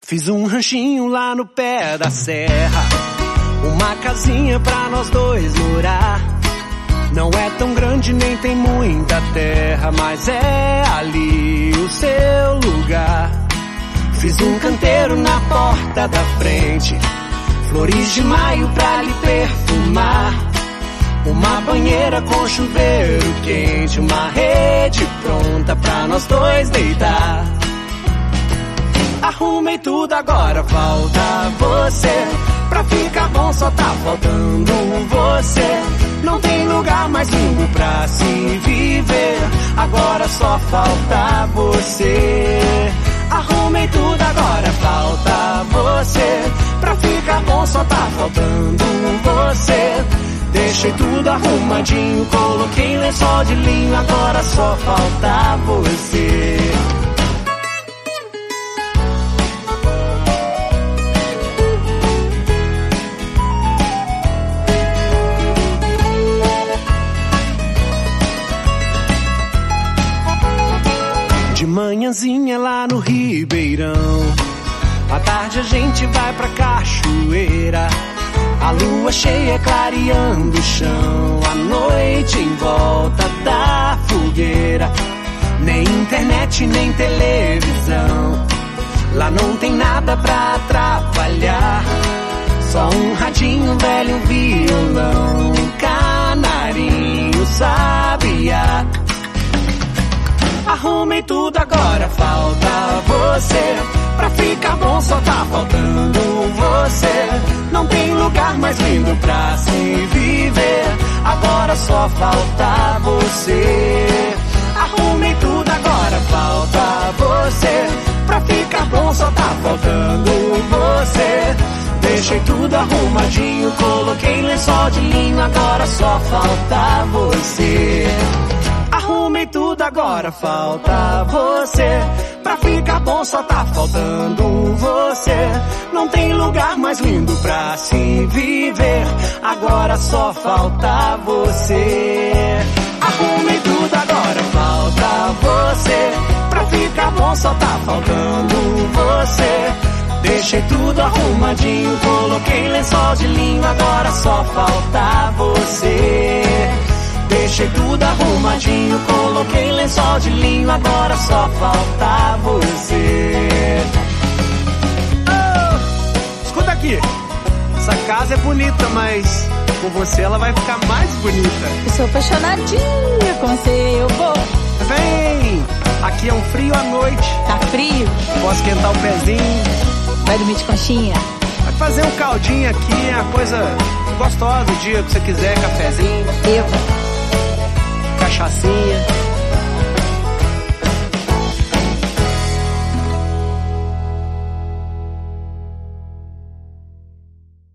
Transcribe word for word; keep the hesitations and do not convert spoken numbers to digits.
Fiz um ranchinho lá no pé da serra, uma casinha pra nós dois morar. Não é tão grande nem tem muita terra, mas é ali o seu lugar. Fiz um canteiro na porta da frente, flores de maio pra lhe perfumar. Uma banheira com chuveiro quente, uma rede pronta pra nós dois deitar. Arrumei tudo, agora falta você. Pra ficar bom só tá faltando você. Não tem lugar mais lindo pra se viver, agora só falta você. Arrumei tudo, agora falta você. Pra ficar bom só tá faltando você. Deixei tudo arrumadinho, coloquei lençol de linho, agora só falta você. De manhãzinha lá no Ribeirão, à tarde a gente vai pra cachoeira. A lua cheia clareando o chão, a noite em volta da fogueira. Nem internet, nem televisão, lá não tem nada pra atrapalhar. Só um radinho velho, um violão, um canarinho, sabiá. Arrumei tudo, agora falta você. Pra ficar bom só tá faltando você. Não tem lugar mais lindo pra se viver, agora só falta você. Arrumei tudo, agora falta você. Pra ficar bom só tá faltando você. Deixei tudo arrumadinho, coloquei lençol de linho, agora só falta você. Arrumei tudo, agora falta você. Pra ficar bom só tá faltando você. Não tem lugar mais lindo pra se viver, agora só falta você. Arrumei tudo, agora falta você. Pra ficar bom só tá faltando você. Deixei tudo arrumadinho, coloquei lençol de linho, agora só falta você. Deixei tudo arrumadinho, coloquei lençol de linho, agora só falta você. Oh, escuta aqui, essa casa é bonita, mas com você ela vai ficar mais bonita. Eu sou apaixonadinha com você, eu vou. Vem, aqui é um frio à noite. Tá frio? Posso esquentar o pezinho. Vai dormir de conchinha? Vai fazer um caldinho aqui, é uma coisa gostosa, o dia que você quiser, cafezinho. Eu. Cachaçinha.